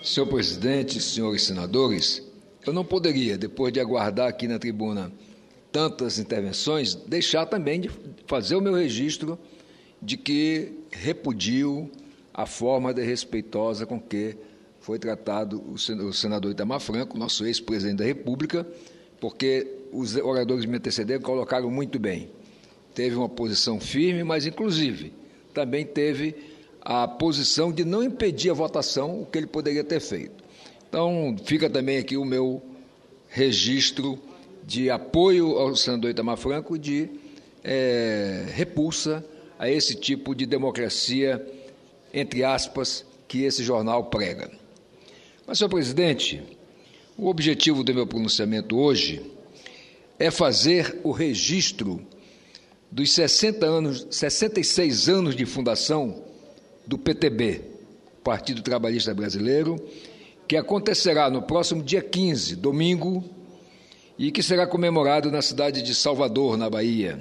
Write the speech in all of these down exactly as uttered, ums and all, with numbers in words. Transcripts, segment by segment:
Senhor presidente, senhores senadores, eu não poderia, depois de aguardar aqui na tribuna tantas intervenções, deixar também de fazer o meu registro de que repudio a forma desrespeitosa com que foi tratado o senador Itamar Franco, nosso ex-presidente da República, porque os oradores me antecederam colocaram muito bem. Teve uma posição firme, mas, inclusive, também teve a posição de não impedir a votação, o que ele poderia ter feito. Então, fica também aqui o meu registro de apoio ao senador Itamar Franco, de é, repulsa a esse tipo de democracia, entre aspas, que esse jornal prega. Mas, senhor presidente, o objetivo do meu pronunciamento hoje é fazer o registro dos sessenta anos, sessenta e seis anos de fundação do P T B, Partido Trabalhista Brasileiro, que acontecerá no próximo dia quinze, domingo, e que será comemorado na cidade de Salvador, na Bahia.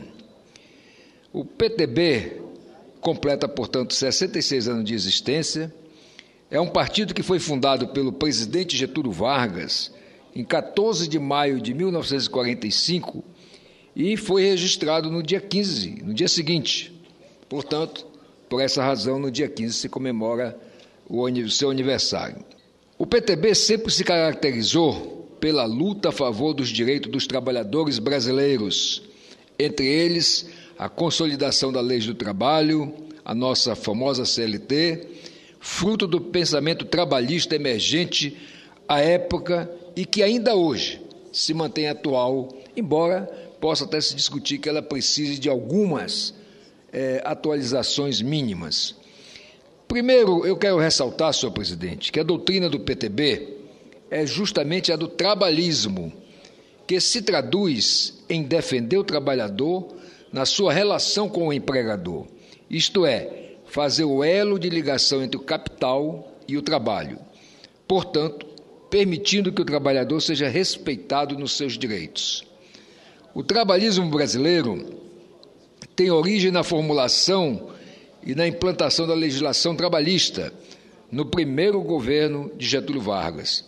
O P T B completa, portanto, sessenta e seis anos de existência. É um partido que foi fundado pelo presidente Getúlio Vargas em quatorze de maio de mil novecentos e quarenta e cinco e foi registrado no dia quinze, no dia seguinte. Portanto, por essa razão, no dia quinze se comemora o seu aniversário. O P T B sempre se caracterizou pela luta a favor dos direitos dos trabalhadores brasileiros, entre eles a consolidação da Lei do Trabalho, a nossa famosa C L T, fruto do pensamento trabalhista emergente à época e que ainda hoje se mantém atual, embora possa até se discutir que ela precise de algumas é, atualizações mínimas. Primeiro, eu quero ressaltar, senhor presidente, que a doutrina do P T B é justamente a do trabalhismo, que se traduz em defender o trabalhador na sua relação com o empregador, isto é, fazer o elo de ligação entre o capital e o trabalho, portanto, permitindo que o trabalhador seja respeitado nos seus direitos. O trabalhismo brasileiro tem origem na formulação e na implantação da legislação trabalhista no primeiro governo de Getúlio Vargas.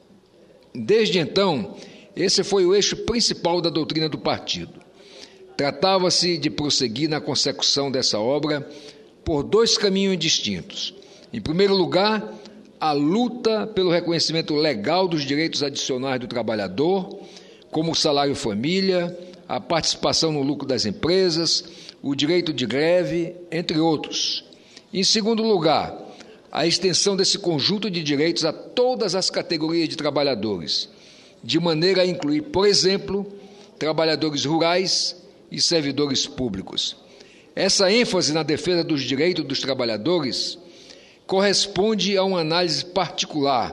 Desde então, esse foi o eixo principal da doutrina do partido. Tratava-se de prosseguir na consecução dessa obra por dois caminhos distintos. Em primeiro lugar, a luta pelo reconhecimento legal dos direitos adicionais do trabalhador, como o salário-família, a participação no lucro das empresas, o direito de greve, entre outros. Em segundo lugar, a extensão desse conjunto de direitos a todas as categorias de trabalhadores, de maneira a incluir, por exemplo, trabalhadores rurais e servidores públicos. Essa ênfase na defesa dos direitos dos trabalhadores corresponde a uma análise particular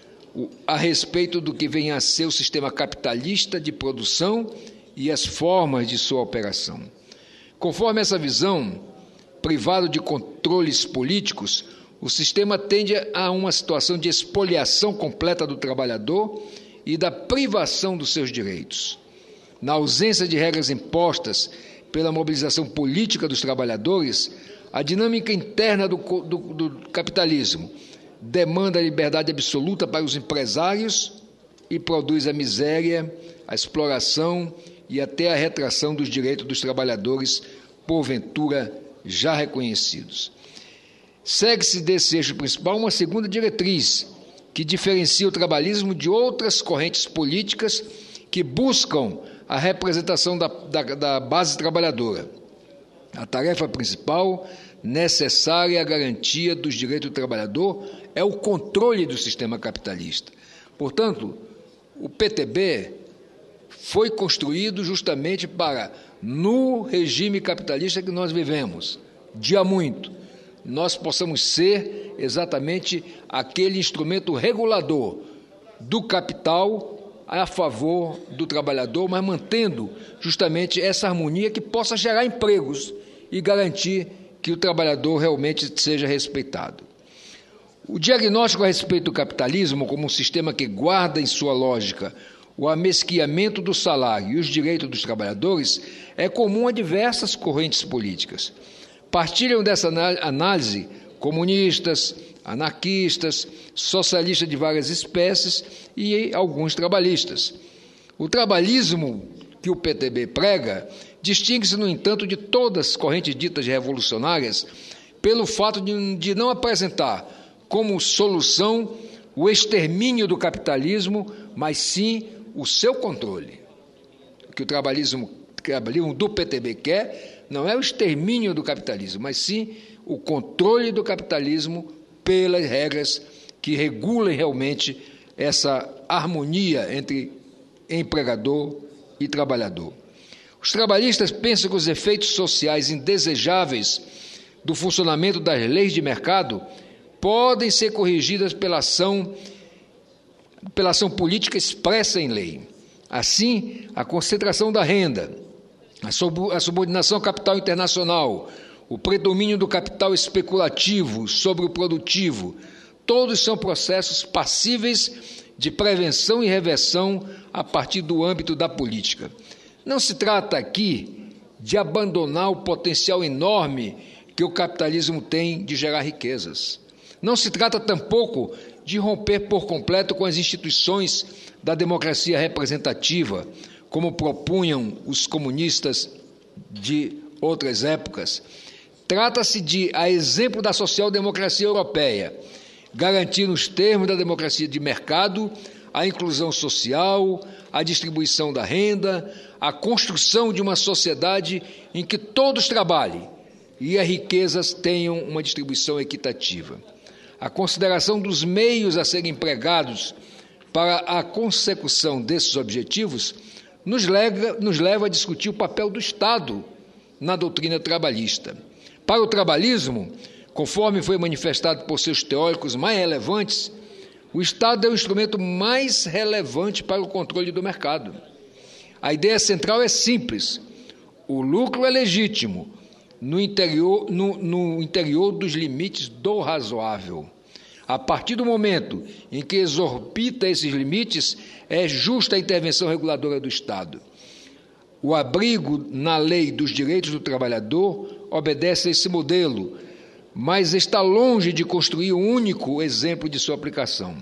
a respeito do que vem a ser o sistema capitalista de produção e as formas de sua operação. Conforme essa visão, privado de controles políticos, o sistema tende a uma situação de expoliação completa do trabalhador e da privação dos seus direitos. Na ausência de regras impostas pela mobilização política dos trabalhadores, a dinâmica interna do, do, do capitalismo demanda a liberdade absoluta para os empresários e produz a miséria, a exploração e até a retração dos direitos dos trabalhadores, porventura já reconhecidos. Segue-se desse eixo principal uma segunda diretriz, que diferencia o trabalhismo de outras correntes políticas que buscam a representação da, da, da base trabalhadora. A tarefa principal, necessária à garantia dos direitos do trabalhador, é o controle do sistema capitalista. Portanto, o P T B foi construído justamente para, no regime capitalista que nós vivemos, de há muito, nós possamos ser exatamente aquele instrumento regulador do capital a favor do trabalhador, mas mantendo justamente essa harmonia que possa gerar empregos e garantir que o trabalhador realmente seja respeitado. O diagnóstico a respeito do capitalismo como um sistema que guarda em sua lógica o amesqueamento do salário e os direitos dos trabalhadores é comum a diversas correntes políticas. Partilham dessa análise comunistas, anarquistas, socialistas de várias espécies e alguns trabalhistas. O trabalhismo que o P T B prega distingue-se, no entanto, de todas as correntes ditas revolucionárias pelo fato de, de não apresentar como solução o extermínio do capitalismo, mas sim o seu controle. O que o trabalhismo, o trabalhismo do P T B quer não é o extermínio do capitalismo, mas sim o controle do capitalismo pelas regras que regulem realmente essa harmonia entre empregador e trabalhador. Os trabalhistas pensam que os efeitos sociais indesejáveis do funcionamento das leis de mercado podem ser corrigidas pela ação, pela ação política expressa em lei. Assim, a concentração da renda, a subordinação ao capital internacional, o predomínio do capital especulativo sobre o produtivo, todos são processos passíveis de prevenção e reversão a partir do âmbito da política. Não se trata aqui de abandonar o potencial enorme que o capitalismo tem de gerar riquezas. Não se trata tampouco de romper por completo com as instituições da democracia representativa, como propunham os comunistas de outras épocas. Trata-se de, a exemplo da social-democracia europeia, garantir nos termos da democracia de mercado a inclusão social, a distribuição da renda, a construção de uma sociedade em que todos trabalhem e as riquezas tenham uma distribuição equitativa. A consideração dos meios a serem empregados para a consecução desses objetivos nos leva, nos leva a discutir o papel do Estado na doutrina trabalhista. Para o trabalhismo, conforme foi manifestado por seus teóricos mais relevantes, o Estado é o instrumento mais relevante para o controle do mercado. A ideia central é simples: o lucro é legítimo no interior, no, no interior dos limites do razoável. A partir do momento em que exorbita esses limites, é justa a intervenção reguladora do Estado. O abrigo na lei dos direitos do trabalhador obedece a esse modelo, mas está longe de construir um único exemplo de sua aplicação.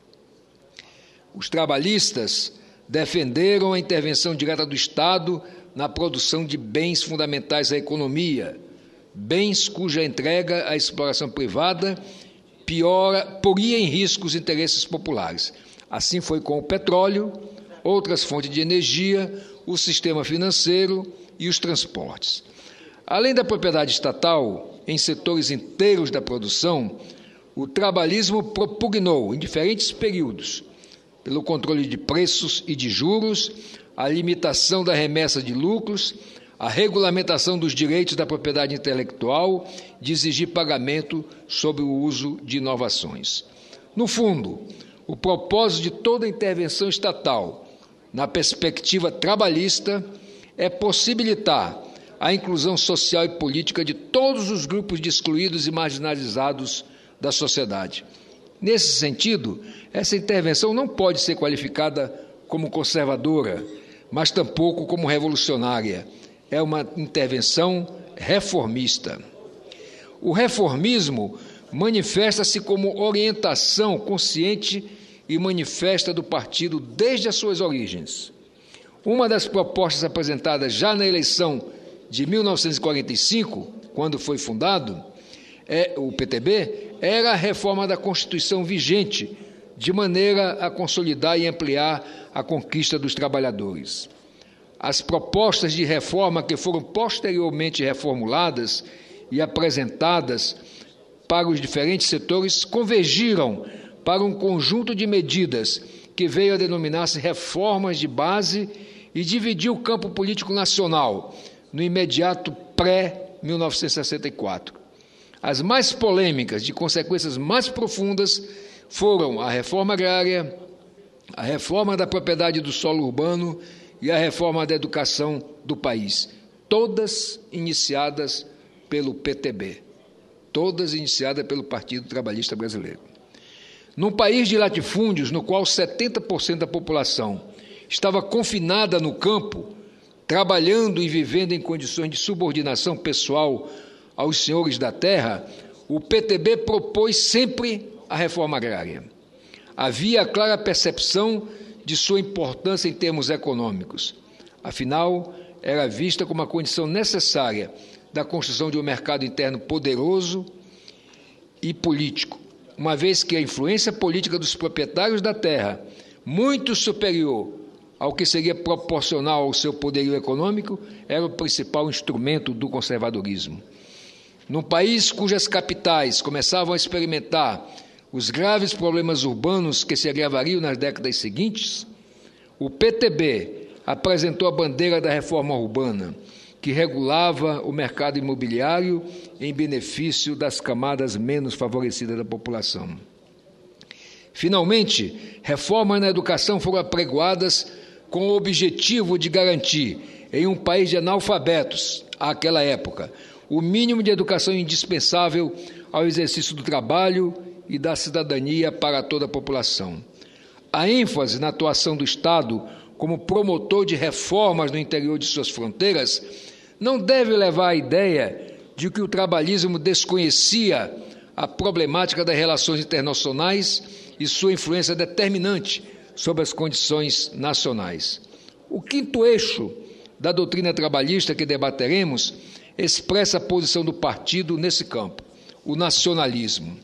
Os trabalhistas defenderam a intervenção direta do Estado na produção de bens fundamentais à economia, bens cuja entrega à exploração privada piora, poria em risco os interesses populares. Assim foi com o petróleo, outras fontes de energia, o sistema financeiro e os transportes. Além da propriedade estatal em setores inteiros da produção, o trabalhismo propugnou, em diferentes períodos, pelo controle de preços e de juros, a limitação da remessa de lucros, a regulamentação dos direitos da propriedade intelectual, de exigir pagamento sobre o uso de inovações. No fundo, o propósito de toda intervenção estatal, na perspectiva trabalhista, é possibilitar a inclusão social e política de todos os grupos de excluídos e marginalizados da sociedade. Nesse sentido, essa intervenção não pode ser qualificada como conservadora, mas tampouco como revolucionária. É uma intervenção reformista. O reformismo manifesta-se como orientação consciente e manifesta do partido desde as suas origens. Uma das propostas apresentadas já na eleição de mil novecentos e quarenta e cinco, quando foi fundado, é, o P T B, era a reforma da Constituição vigente, de maneira a consolidar e ampliar a conquista dos trabalhadores. As propostas de reforma que foram posteriormente reformuladas e apresentadas para os diferentes setores convergiram para um conjunto de medidas que veio a denominar-se reformas de base e dividiu o campo político nacional no imediato pré-mil novecentos e sessenta e quatro. As mais polêmicas, de consequências mais profundas, foram a reforma agrária, a reforma da propriedade do solo urbano e a reforma da educação do país, todas iniciadas pelo P T B, todas iniciadas pelo Partido Trabalhista Brasileiro. Num país de latifúndios, no qual setenta por cento da população estava confinada no campo, trabalhando e vivendo em condições de subordinação pessoal aos senhores da terra, o P T B propôs sempre a reforma agrária. Havia a clara percepção de sua importância em termos econômicos. Afinal, era vista como uma condição necessária da construção de um mercado interno poderoso e político, uma vez que a influência política dos proprietários da terra, muito superior ao que seria proporcional ao seu poderio econômico, era o principal instrumento do conservadorismo. Num país cujas capitais começavam a experimentar os graves problemas urbanos que se agravariam nas décadas seguintes, o P T B apresentou a bandeira da reforma urbana, que regulava o mercado imobiliário em benefício das camadas menos favorecidas da população. Finalmente, reformas na educação foram apregoadas com o objetivo de garantir, em um país de analfabetos, àquela época, o mínimo de educação indispensável ao exercício do trabalho e da cidadania para toda a população. A ênfase na atuação do Estado como promotor de reformas no interior de suas fronteiras não deve levar à ideia de que o trabalhismo desconhecia a problemática das relações internacionais e sua influência determinante sobre as condições nacionais. O quinto eixo da doutrina trabalhista que debateremos expressa a posição do partido nesse campo, o nacionalismo.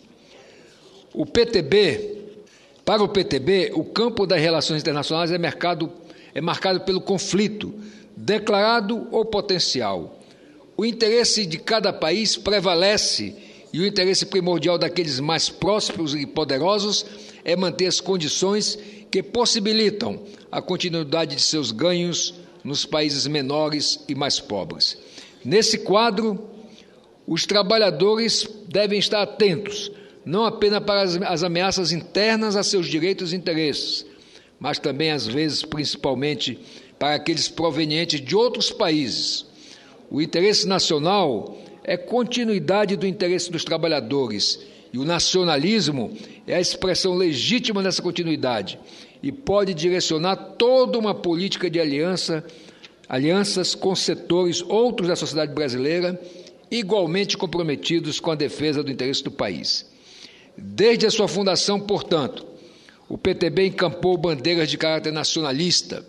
O P T B, para o P T B, o campo das relações internacionais é, marcado, é marcado pelo conflito, declarado ou potencial. O interesse de cada país prevalece e o interesse primordial daqueles mais prósperos e poderosos é manter as condições que possibilitam a continuidade de seus ganhos nos países menores e mais pobres. Nesse quadro, os trabalhadores devem estar atentos, não apenas para as, as ameaças internas a seus direitos e interesses, mas também, às vezes, principalmente, para aqueles provenientes de outros países. O interesse nacional é continuidade do interesse dos trabalhadores, e o nacionalismo é a expressão legítima dessa continuidade e pode direcionar toda uma política de aliança, alianças com setores outros da sociedade brasileira, igualmente comprometidos com a defesa do interesse do país. Desde a sua fundação, portanto, o P T B encampou bandeiras de caráter nacionalista,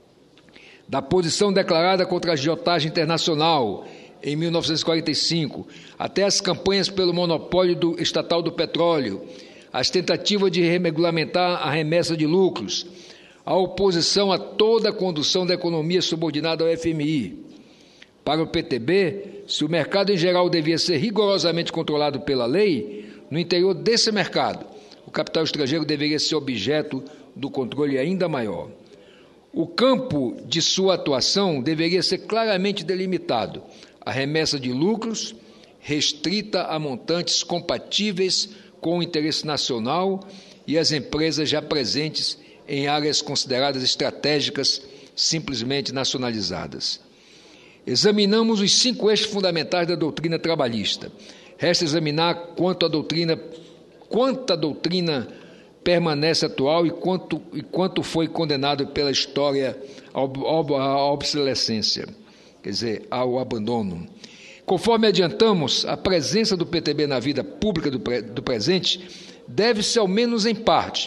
da posição declarada contra a agiotagem internacional em mil novecentos e quarenta e cinco, até as campanhas pelo monopólio do, estatal do petróleo, as tentativas de regulamentar a remessa de lucros, a oposição a toda a condução da economia subordinada ao F M I. Para o P T B, se o mercado em geral devia ser rigorosamente controlado pela lei, no interior desse mercado, o capital estrangeiro deveria ser objeto do controle ainda maior. O campo de sua atuação deveria ser claramente delimitado. A remessa de lucros, restrita a montantes compatíveis com o interesse nacional e as empresas já presentes em áreas consideradas estratégicas, simplesmente nacionalizadas. Examinamos os cinco eixos fundamentais da doutrina trabalhista. Resta examinar quanto a doutrina, quanta doutrina permanece atual e quanto, e quanto foi condenado pela história à obsolescência, quer dizer, ao abandono. Conforme adiantamos, a presença do P T B na vida pública do, pre, do presente deve-se, ao menos em parte,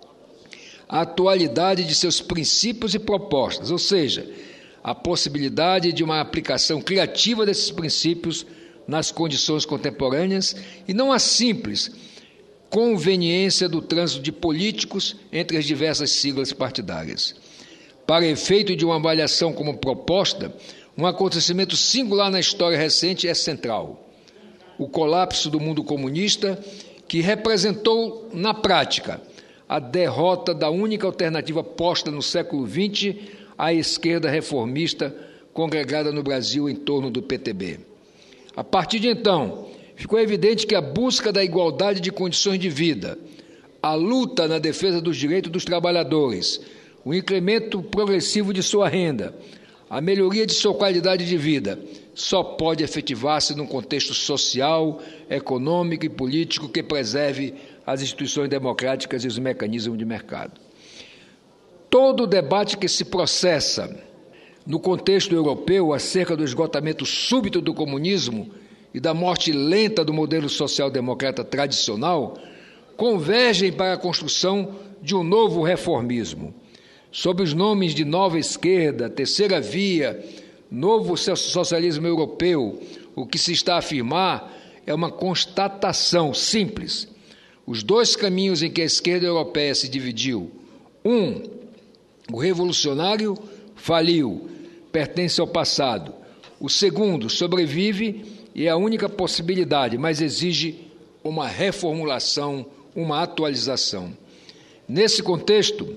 à atualidade de seus princípios e propostas, ou seja, a possibilidade de uma aplicação criativa desses princípios nas condições contemporâneas e não a simples conveniência do trânsito de políticos entre as diversas siglas partidárias. Para efeito de uma avaliação como proposta, um acontecimento singular na história recente é central: o colapso do mundo comunista, que representou, na prática, a derrota da única alternativa posta no século vinte à esquerda reformista congregada no Brasil em torno do P T B. A partir de então, ficou evidente que a busca da igualdade de condições de vida, a luta na defesa dos direitos dos trabalhadores, o incremento progressivo de sua renda, a melhoria de sua qualidade de vida, só pode efetivar-se num contexto social, econômico e político que preserve as instituições democráticas e os mecanismos de mercado. Todo o debate que se processa no contexto europeu acerca do esgotamento súbito do comunismo e da morte lenta do modelo social-democrata tradicional convergem para a construção de um novo reformismo. Sob os nomes de nova esquerda, terceira via, novo socialismo europeu, o que se está a afirmar é uma constatação simples. Os dois caminhos em que a esquerda europeia se dividiu. Um, o revolucionário faliu, pertence ao passado. O segundo sobrevive e é a única possibilidade, mas exige uma reformulação, uma atualização. Nesse contexto,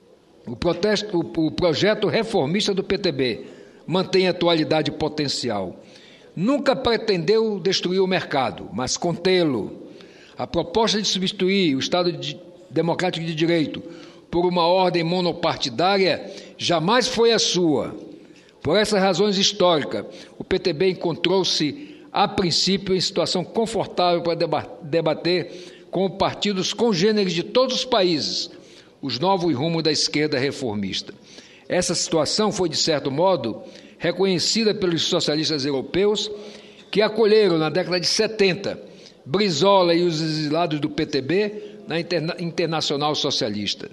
o, protesto, o, o projeto reformista do P T B mantém atualidade potencial. Nunca pretendeu destruir o mercado, mas contê-lo. A proposta de substituir o Estado de, Democrático de Direito por uma ordem monopartidária jamais foi a sua. Por essas razões históricas, o P T B encontrou-se, a princípio, em situação confortável para debater com partidos congêneres de todos os países os novos rumos da esquerda reformista. Essa situação foi, de certo modo, reconhecida pelos socialistas europeus que acolheram, na década de setenta, Brizola e os exilados do P T B na Interna- Internacional Socialista.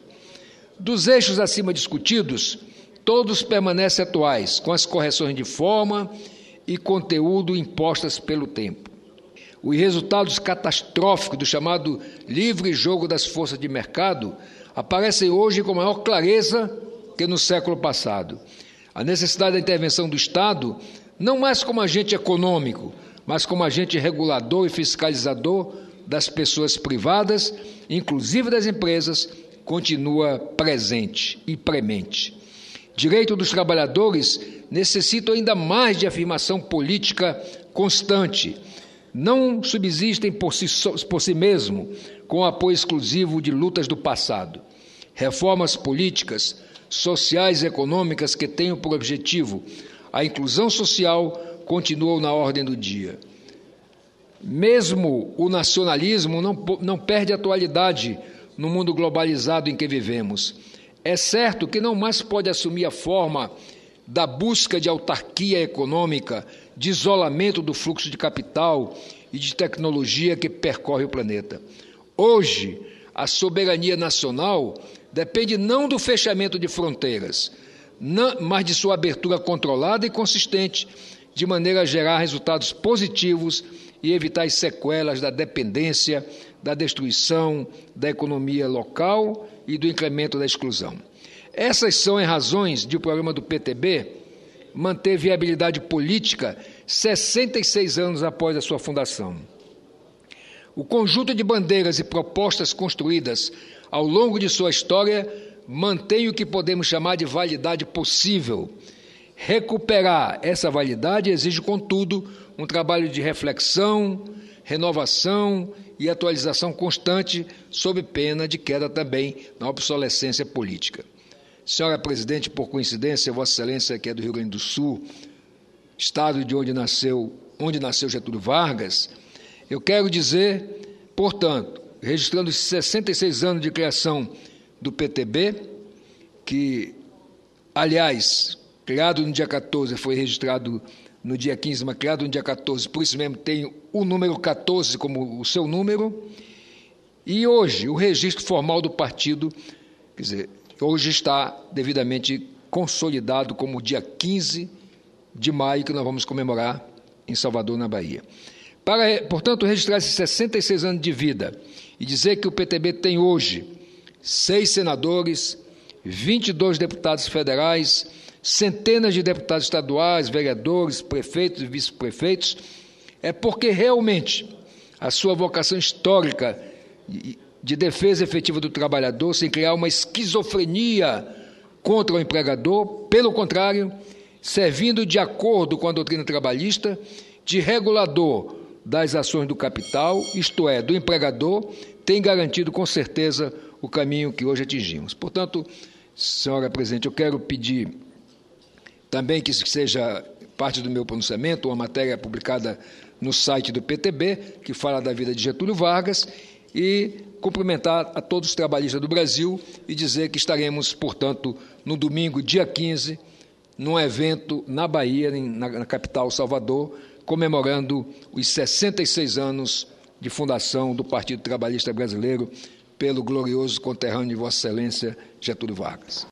Dos eixos acima discutidos, todos permanecem atuais, com as correções de forma e conteúdo impostas pelo tempo. Os resultados catastróficos do chamado livre jogo das forças de mercado aparecem hoje com maior clareza que no século passado. A necessidade da intervenção do Estado, não mais como agente econômico, mas como agente regulador e fiscalizador das pessoas privadas, inclusive das empresas, continua presente e premente. Direito dos trabalhadores necessitam ainda mais de afirmação política constante. Não subsistem por si, por si mesmo, com apoio exclusivo de lutas do passado. Reformas políticas, sociais e econômicas que tenham por objetivo a inclusão social continuam na ordem do dia. Mesmo o nacionalismo não, não perde atualidade no mundo globalizado em que vivemos. É certo que não mais pode assumir a forma da busca de autarquia econômica, de isolamento do fluxo de capital e de tecnologia que percorre o planeta. Hoje, a soberania nacional depende não do fechamento de fronteiras, não, mas de sua abertura controlada e consistente, de maneira a gerar resultados positivos e evitar as sequelas da dependência, da destruição da economia local e do incremento da exclusão. Essas são as razões de o programa do P T B manter viabilidade política sessenta e seis anos após a sua fundação. O conjunto de bandeiras e propostas construídas ao longo de sua história mantém o que podemos chamar de validade possível. Recuperar essa validade exige, contudo, um trabalho de reflexão, renovação e atualização constante, sob pena de queda também na obsolescência política. Senhora Presidente, por coincidência, Vossa Excelência, que é do Rio Grande do Sul, estado de onde nasceu, onde nasceu Getúlio Vargas, eu quero dizer, portanto, registrando os sessenta e seis anos de criação do P T B, que, aliás, criado no dia quatorze, foi registrado no dia quinze, mas criado no dia quatorze, por isso mesmo tem o número quatorze como o seu número, e hoje o registro formal do partido, quer dizer, hoje está devidamente consolidado como o dia quinze de maio, que nós vamos comemorar em Salvador, na Bahia. Para, portanto, registrar esses sessenta e seis anos de vida e dizer que o P T B tem hoje seis senadores, vinte e dois deputados federais, centenas de deputados estaduais, vereadores, prefeitos e vice-prefeitos, é porque realmente a sua vocação histórica de defesa efetiva do trabalhador, sem criar uma esquizofrenia contra o empregador, pelo contrário, servindo de acordo com a doutrina trabalhista, de regulador das ações do capital, isto é, do empregador, tem garantido com certeza o caminho que hoje atingimos. Portanto, senhora Presidente, eu quero pedir também que seja parte do meu pronunciamento, uma matéria publicada no site do P T B, que fala da vida de Getúlio Vargas, e cumprimentar a todos os trabalhistas do Brasil e dizer que estaremos, portanto, no domingo, dia quinze, num evento na Bahia, na, na capital Salvador, comemorando os sessenta e seis anos de fundação do Partido Trabalhista Brasileiro pelo glorioso conterrâneo de Vossa Excelência Getúlio Vargas.